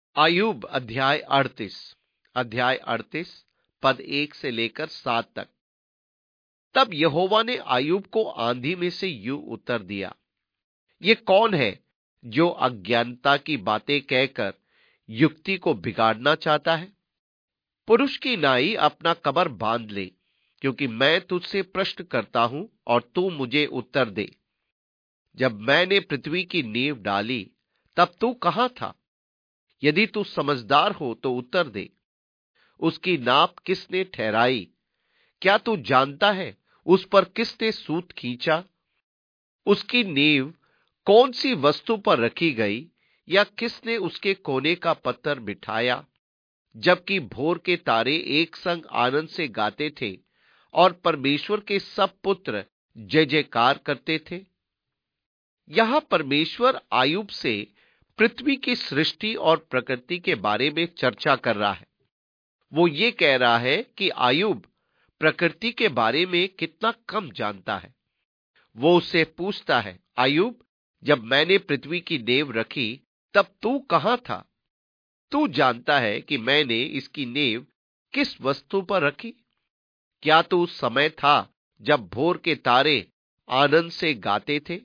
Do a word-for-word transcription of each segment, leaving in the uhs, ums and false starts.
आयुब अध्याय अड़तीस। अध्याय अड़तीस पद एक से लेकर सात तक। तब यहोवा ने आयुब को आंधी में से यूं उत्तर दिया, ये कौन है जो अज्ञानता की बातें कहकर युक्ति को बिगाड़ना चाहता है? पुरुष की नाई अपना कमर बांध ले, क्योंकि मैं तुझसे प्रश्न करता हूं और तू मुझे उत्तर दे। जब मैंने पृथ्वी की नींव डाली, तब तू कहां था? यदि तू समझदार हो तो उत्तर दे। उसकी नाप किसने ठहराई? क्या तू जानता है उस पर किसने सूत खींचा? उसकी नींव कौन सी वस्तु पर रखी गई, या किसने उसके कोने का पत्थर बिठाया? जबकि भोर के तारे एक संग आनंद से गाते थे और परमेश्वर के सब पुत्र जय जयकार करते थे। यहां परमेश्वर आयुब से पृथ्वी की सृष्टि और प्रकृति के बारे में चर्चा कर रहा है। वो ये कह रहा है कि आयुब प्रकृति के बारे में कितना कम जानता है। वो उससे पूछता है, आयुब, जब मैंने पृथ्वी की नींव रखी तब तू कहां था? तू जानता है कि मैंने इसकी नींव किस वस्तु पर रखी? क्या तू उस समय था जब भोर के तारे आनंद से गाते थे?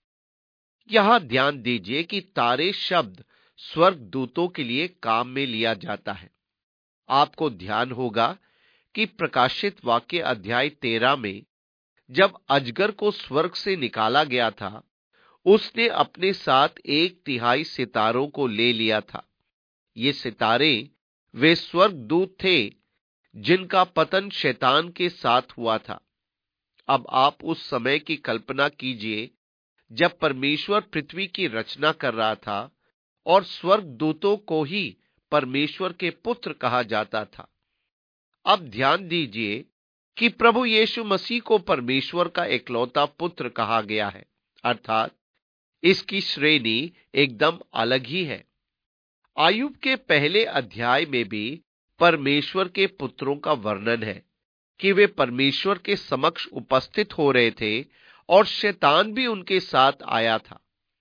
यहां ध्यान दीजिए कि तारे शब्द स्वर्ग दूतों के लिए काम में लिया जाता है। आपको ध्यान होगा कि प्रकाशित वाक्य अध्याय तेरह में जब अजगर को स्वर्ग से निकाला गया था, उसने अपने साथ एक तिहाई सितारों को ले लिया था। ये सितारे वे स्वर्ग दूत थे जिनका पतन शैतान के साथ हुआ था। अब आप उस समय की कल्पना कीजिए जब परमेश्वर पृथ्वी की रचना कर रहा था और स्वर्ग दूतों को ही परमेश्वर के पुत्र कहा जाता था। अब ध्यान दीजिए कि प्रभु यीशु मसीह को परमेश्वर का इकलौता पुत्र कहा गया है, अर्थात इसकी श्रेणी एकदम अलग ही है। आयुब के पहले अध्याय में भी परमेश्वर के पुत्रों का वर्णन है कि वे परमेश्वर के समक्ष उपस्थित हो रहे थे और शैतान भी उनके साथ आया था।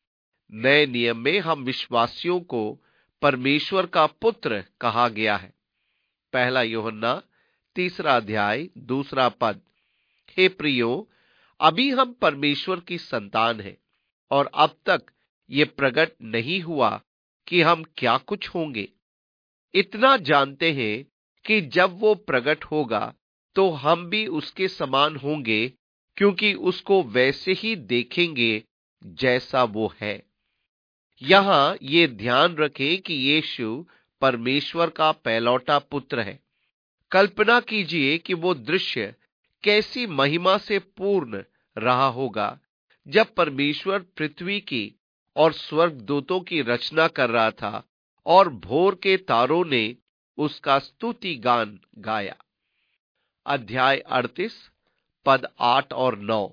नए नियम में हम विश्वासियों को परमेश्वर का पुत्र कहा गया है। पहला यूहन्ना तीसरा अध्याय दूसरा पद। हे प्रियो, अभी हम परमेश्वर की संतान हैं और अब तक ये प्रकट नहीं हुआ कि हम क्या कुछ होंगे। इतना जानते हैं कि जब वो प्रकट होगा तो हम भी उसके समान होंगे, क्योंकि उसको वैसे ही देखेंगे जैसा वो है। यहां ये ध्यान रखें कि यीशु परमेश्वर का पहलौठा पुत्र है। कल्पना कीजिए कि वो दृश्य कैसी महिमा से पूर्ण रहा होगा जब परमेश्वर पृथ्वी की और स्वर्गदूतों की रचना कर रहा था और भोर के तारों ने उसका स्तुति गान गाया। अध्याय अड़तीस पद आठ और नौ।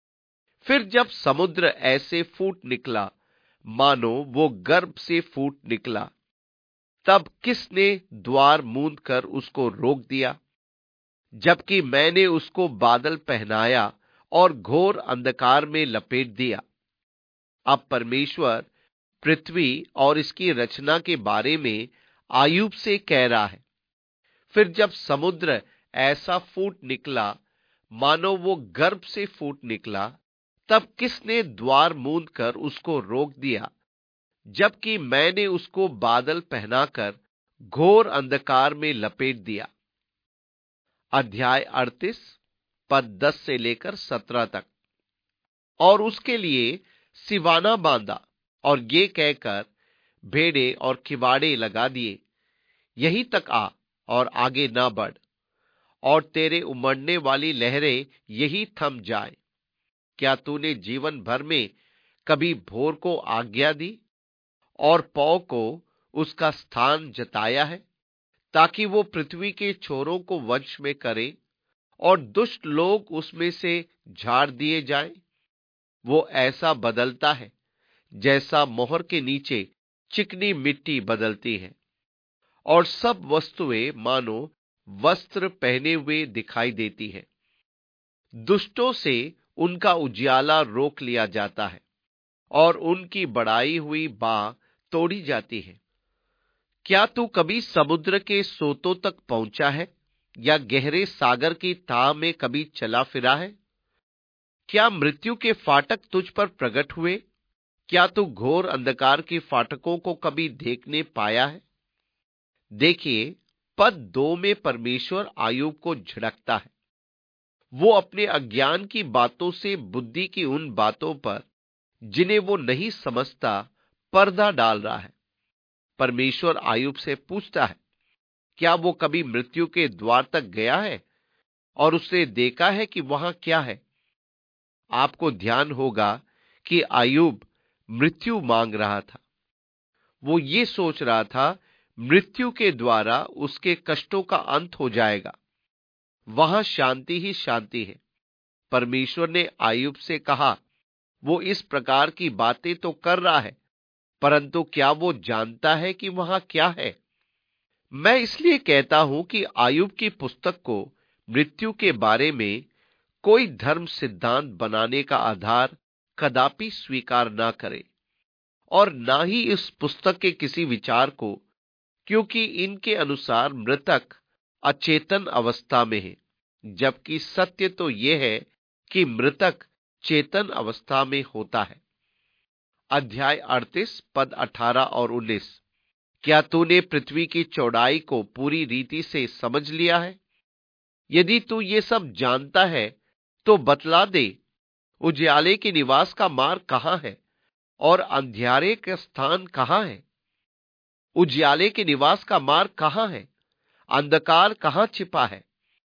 फिर जब समुद्र ऐसे फूट निकला मानो वो गर्भ से फूट निकला, तब किसने द्वार मूंद कर उसको रोक दिया? जबकि मैंने उसको बादल पहनाया और घोर अंधकार में लपेट दिया। अब परमेश्वर पृथ्वी और इसकी रचना के बारे में आयुब से कह रहा है। फिर जब समुद्र ऐसा फूट निकला मानो वो गर्भ से फूट निकला, तब किसने द्वार मूंद कर उसको रोक दिया? जबकि मैंने उसको बादल पहनाकर घोर अंधकार में लपेट दिया। अध्याय अड़तीस पद दस से लेकर सत्रह तक। और उसके लिए सिवाना बांधा और ये कहकर भेड़े और किवाड़े लगा दिए, यहीं तक आ और आगे ना बढ़, और तेरे उमड़ने वाली लहरें यही थम जाए। क्या तूने जीवन भर में कभी भोर को आज्ञा दी और पौ को उसका स्थान जताया है, ताकि वो पृथ्वी के छोरों को वंश में करे और दुष्ट लोग उसमें से झाड़ दिए जाएं? वो ऐसा बदलता है जैसा मोहर के नीचे चिकनी मिट्टी बदलती है, और सब वस्तुएं मानो वस्त्र पहने हुए दिखाई देती है। दुष्टों से उनका उजियाला रोक लिया जाता है और उनकी बढ़ाई हुई बाह तोड़ी जाती है। क्या तू कभी समुद्र के सोतों तक पहुंचा है या गहरे सागर की थाह में कभी चला फिरा है? क्या मृत्यु के फाटक तुझ पर प्रकट हुए? क्या तू घोर अंधकार के फाटकों को कभी देखने पाया है? देखिए, पद दो में परमेश्वर आयुब को झिड़कता है। वो अपने अज्ञान की बातों से बुद्धि की उन बातों पर जिन्हें वो नहीं समझता पर्दा डाल रहा है। परमेश्वर आयुब से पूछता है, क्या वो कभी मृत्यु के द्वार तक गया है और उसने देखा है कि वहां क्या है? आपको ध्यान होगा कि आयुब मृत्यु मांग रहा था। वो ये सोच रहा था मृत्यु के द्वारा उसके कष्टों का अंत हो जाएगा, वहां शांति ही शांति है। परमेश्वर ने आयुब से कहा, वो इस प्रकार की बातें तो कर रहा है, परंतु क्या वो जानता है कि वहां क्या है? मैं इसलिए कहता हूं कि आयुब की पुस्तक को मृत्यु के बारे में कोई धर्म सिद्धांत बनाने का आधार कदापि स्वीकार ना करे, और ना ही इस पुस्तक के किसी विचार को, क्योंकि इनके अनुसार मृतक अचेतन अवस्था में है, जबकि सत्य तो यह है कि मृतक चेतन अवस्था में होता है। अध्याय अड़तीस पद अठारह और उन्नीस। क्या तूने पृथ्वी की चौड़ाई को पूरी रीति से समझ लिया है? यदि तू ये सब जानता है तो बतला दे, उजियाले के निवास का मार्ग कहां है और अंधियारे का स्थान कहां है? उजियाले के निवास का मार्ग कहां है? अंधकार कहां छिपा है?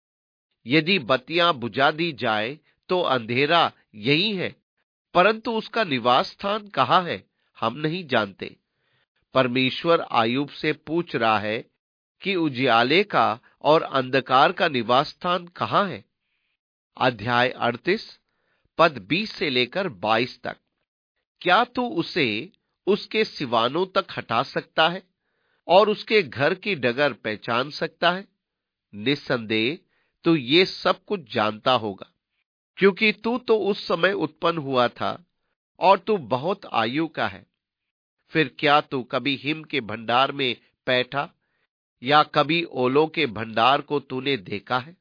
यदि बत्तियां बुझा दी जाए तो अंधेरा यही है, परंतु उसका निवास स्थान कहां है हम नहीं जानते। परमेश्वर आयुब से पूछ रहा है कि उजियाले का और अंधकार का निवास स्थान कहां है। अध्याय अड़तीस पद बीस से लेकर बाईस तक। क्या तू उसे उसके सिवानों तक हटा सकता है और उसके घर की डगर पहचान सकता है? निस्संदेह तू ये सब कुछ जानता होगा, क्योंकि तू तो उस समय उत्पन्न हुआ था और तू बहुत आयु का है। फिर क्या तू कभी हिम के भंडार में बैठा या कभी ओलों के भंडार को तूने देखा है?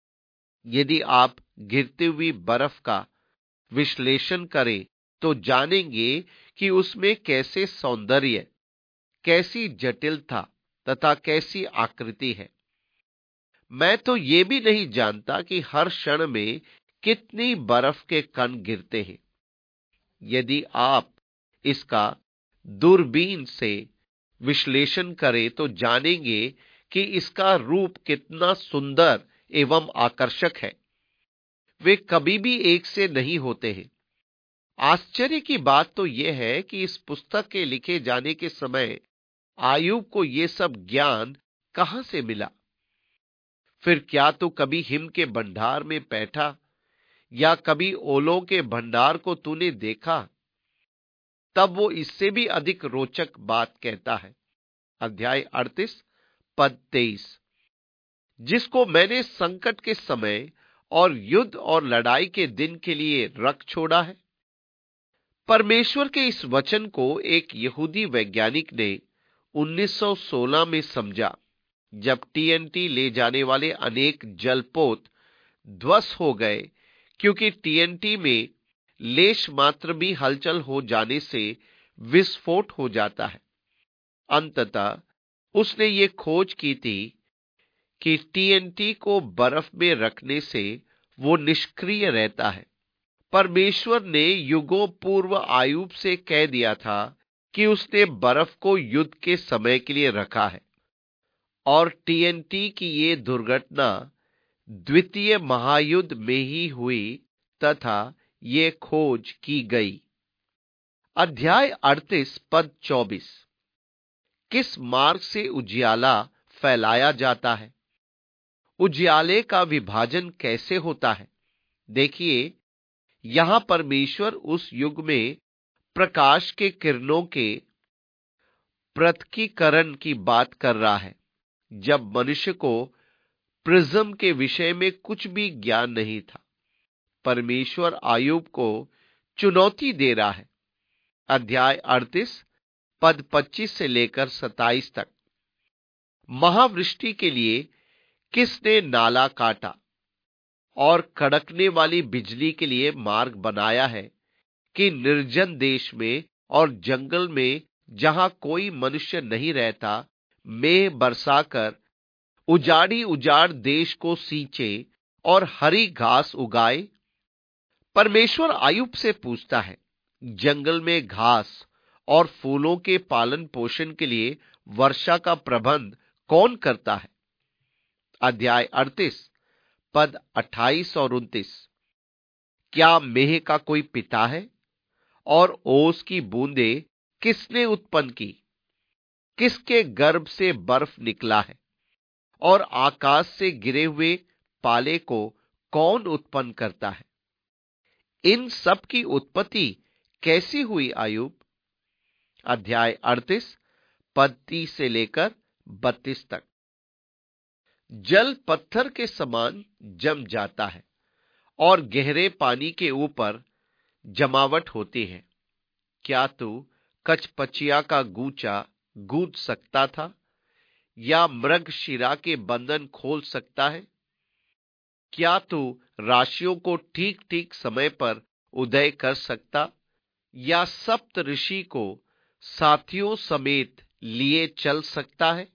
यदि आप गिरती हुई बर्फ का विश्लेषण करें तो जानेंगे कि उसमें कैसे सौंदर्य, कैसी जटिलता तथा कैसी आकृति है। मैं तो ये भी नहीं जानता कि हर क्षण में कितनी बर्फ के कण गिरते हैं। यदि आप इसका दूरबीन से विश्लेषण करें तो जानेंगे कि इसका रूप कितना सुंदर एवं आकर्षक है। वे कभी भी एक से नहीं होते हैं। आश्चर्य की बात तो यह है कि इस पुस्तक के लिखे जाने के समय आयुब को यह सब ज्ञान कहां से मिला। फिर क्या तू कभी हिम के भंडार में बैठा या कभी ओलों के भंडार को तूने देखा? तब वो इससे भी अधिक रोचक बात कहता है। अध्याय अड़तीस पद तेईस। जिसको मैंने संकट के समय और युद्ध और लड़ाई के दिन के लिए रख छोड़ा है। परमेश्वर के इस वचन को एक यहूदी वैज्ञानिक ने उन्नीस सौ सोलह में समझा, जब टीएनटी ले जाने वाले अनेक जलपोत ध्वस्त हो गए, क्योंकि टीएनटी में लेश मात्र भी हलचल हो जाने से विस्फोट हो जाता है। अंततः उसने ये खोज की थी कि टीएनटी को बर्फ में रखने से वो निष्क्रिय रहता है। परमेश्वर ने युगों पूर्व आयुब से कह दिया था कि उसने बर्फ को युद्ध के समय के लिए रखा है, और टीएनटी की ये दुर्घटना द्वितीय महायुद्ध में ही हुई तथा ये खोज की गई। अध्याय अड़तीस पद चौबीस। किस मार्ग से उजियाला फैलाया जाता है? उजियाले का विभाजन कैसे होता है? देखिए, यहां परमेश्वर उस युग में प्रकाश के किरणों के पृथकीकरण की बात कर रहा है, जब मनुष्य को प्रिज्म के विषय में कुछ भी ज्ञान नहीं था। परमेश्वर आयुब को चुनौती दे रहा है। अध्याय अड़तीस पद पच्चीस से लेकर सत्ताईस तक। महावृष्टि के लिए किसने नाला काटा और कड़कने वाली बिजली के लिए मार्ग बनाया है कि निर्जन देश में और जंगल में जहां कोई मनुष्य नहीं रहता, मेघ बरसाकर उजाड़ी उजाड़ देश को सींचे और हरी घास उगाए। परमेश्वर आयुब से पूछता है, जंगल में घास और फूलों के पालन पोषण के लिए वर्षा का प्रबंध कौन करता है? अध्याय अड़तीस पद अट्ठाईस और उनतीस। क्या मेह का कोई पिता है और ओस की बूंदे किसने उत्पन्न की? किसके गर्भ से बर्फ निकला है और आकाश से गिरे हुए पाले को कौन उत्पन्न करता है? इन सब की उत्पत्ति कैसी हुई आयुब? अध्याय अड़तीस पद तीस से लेकर बत्तीस तक। जल पत्थर के समान जम जाता है और गहरे पानी के ऊपर जमावट होती है। क्या तू कचपचिया का गूंचा गूंज सकता था या मृगशिरा के बंधन खोल सकता है? क्या तू राशियों को ठीक ठीक समय पर उदय कर सकता या सप्त ऋषि को साथियों समेत लिए चल सकता है?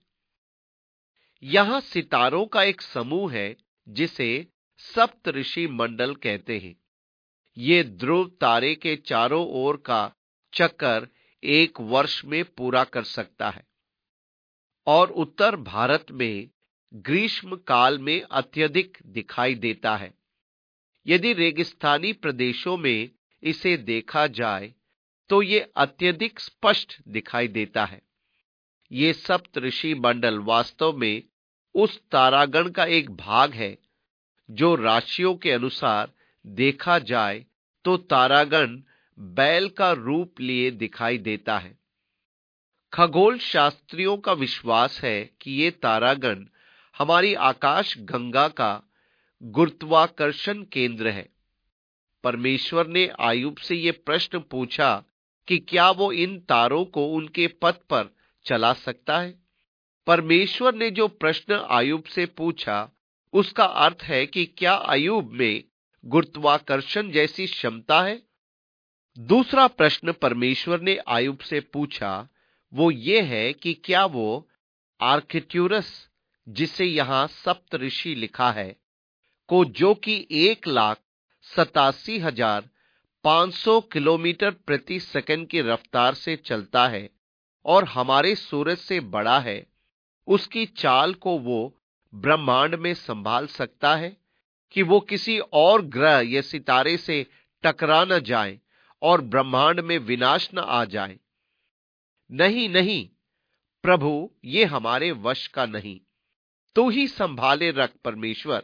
यहां सितारों का एक समूह है जिसे सप्त ऋषि मंडल कहते हैं। ये ध्रुव तारे के चारों ओर का चक्कर एक वर्ष में पूरा कर सकता है और उत्तर भारत में ग्रीष्म काल में अत्यधिक दिखाई देता है। यदि रेगिस्तानी प्रदेशों में इसे देखा जाए तो ये अत्यधिक स्पष्ट दिखाई देता है। ये सप्तऋषि मंडल वास्तव में उस तारागण का एक भाग है जो राशियों के अनुसार देखा जाए तो तारागण बैल का रूप लिए दिखाई देता है। खगोल शास्त्रियों का विश्वास है कि ये तारागण हमारी आकाश गंगा का गुरुत्वाकर्षण केंद्र है। परमेश्वर ने आयुब से ये प्रश्न पूछा कि क्या वो इन तारों को उनके पथ पर चला सकता है। परमेश्वर ने जो प्रश्न आयुब से पूछा उसका अर्थ है कि क्या आयुब में गुरुत्वाकर्षण जैसी क्षमता है। दूसरा प्रश्न परमेश्वर ने आयुब से पूछा वो ये है कि क्या वो आर्कट्यूरस, जिसे यहां सप्तऋषि लिखा है, को जो कि एक लाख सतासी हजार पांच सौ किलोमीटर प्रति सेकंड की रफ्तार से चलता है और हमारे सूरज से बड़ा है, उसकी चाल को वो ब्रह्मांड में संभाल सकता है कि वो किसी और ग्रह या सितारे से टकरा न जाए और ब्रह्मांड में विनाश न आ जाए। नहीं नहीं प्रभु, ये हमारे वश का नहीं, तू ही संभाले रख परमेश्वर।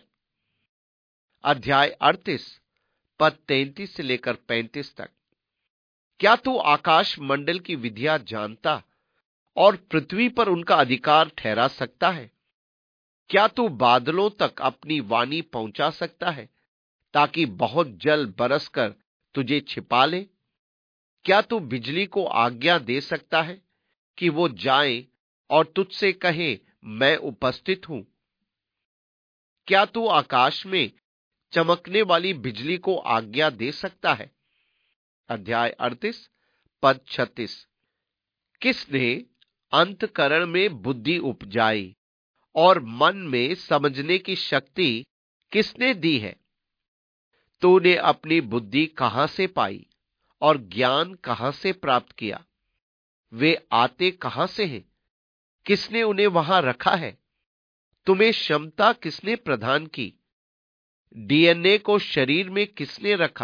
अध्याय अड़तीस पद तैंतीस से लेकर पैंतीस तक। क्या तू आकाश मंडल की विधियां जानता और पृथ्वी पर उनका अधिकार ठहरा सकता है? क्या तू बादलों तक अपनी वाणी पहुंचा सकता है ताकि बहुत जल बरसकर तुझे छिपा ले? क्या तू बिजली को आज्ञा दे सकता है कि वो जाए और तुझसे कहे मैं उपस्थित हूं? क्या तू आकाश में चमकने वाली बिजली को आज्ञा दे सकता है? अध्याय अड़तीस पद छत्तीस। किसने अंतकरण में बुद्धि उपजाई और मन में समझने की शक्ति किसने दी है? तूने अपनी बुद्धि कहां से पाई और ज्ञान कहां से प्राप्त किया? वे आते कहां से हैं? किसने उन्हें वहां रखा है? तुम्हें क्षमता किसने प्रदान की? डीएनए को शरीर में किसने रखा?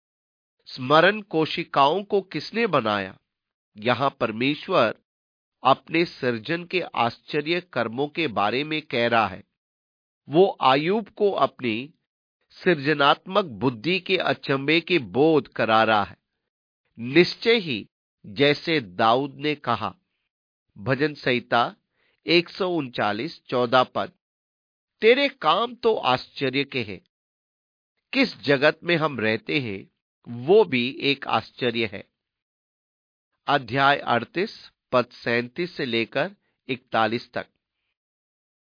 स्मरण कोशिकाओं को किसने बनाया? यहां परमेश्वर अपने सृजन के आश्चर्य कर्मों के बारे में कह रहा है। वो आयुब को अपनी सृजनात्मक बुद्धि के अचंभे के बोध करा रहा है, निश्चय ही जैसे दाऊद ने कहा। भजन संहिता एक सौ उनचालीस चौदह पद। तेरे काम तो आश्चर्य के हैं, किस जगत में हम रहते हैं वो भी एक आश्चर्य है। अध्याय अड़तीस पद सैंतीस से लेकर इकतालीस तक।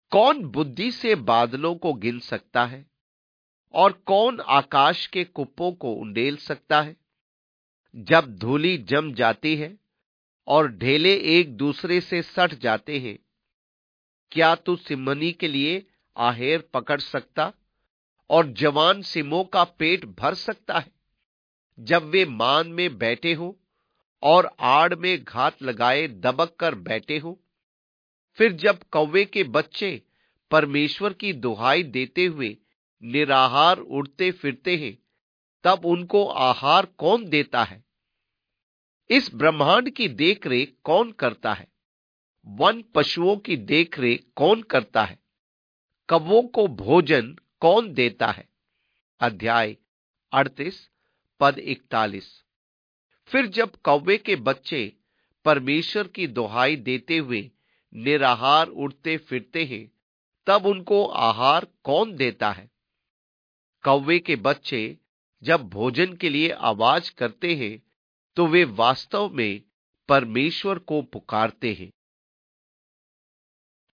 कौन बुद्धि से बादलों को गिन सकता है और कौन आकाश के कुप्पों को उंडेल सकता है? जब धूलि जम जाती है और ढेले एक दूसरे से सट जाते हैं, क्या तू सिमनी के लिए आहेर पकड़ सकता और जवान सिमों का पेट भर सकता है? जब वे मान में बैठे हो और आड़ में घात लगाए दबक कर बैठे हो, फिर जब कौवे के बच्चे परमेश्वर की दुहाई देते हुए निराहार उड़ते फिरते हैं, तब उनको आहार कौन देता है? इस ब्रह्मांड की देखरेख कौन करता है? वन पशुओं की देखरेख कौन करता है? कौवों को भोजन कौन देता है? अध्याय अड़तीस पद इकतालीस। फिर जब कौवे के बच्चे परमेश्वर की दुहाई देते हुए निराहार उड़ते फिरते हैं, तब उनको आहार कौन देता है? कौवे के बच्चे जब भोजन के लिए आवाज करते हैं, तो वे वास्तव में परमेश्वर को पुकारते हैं।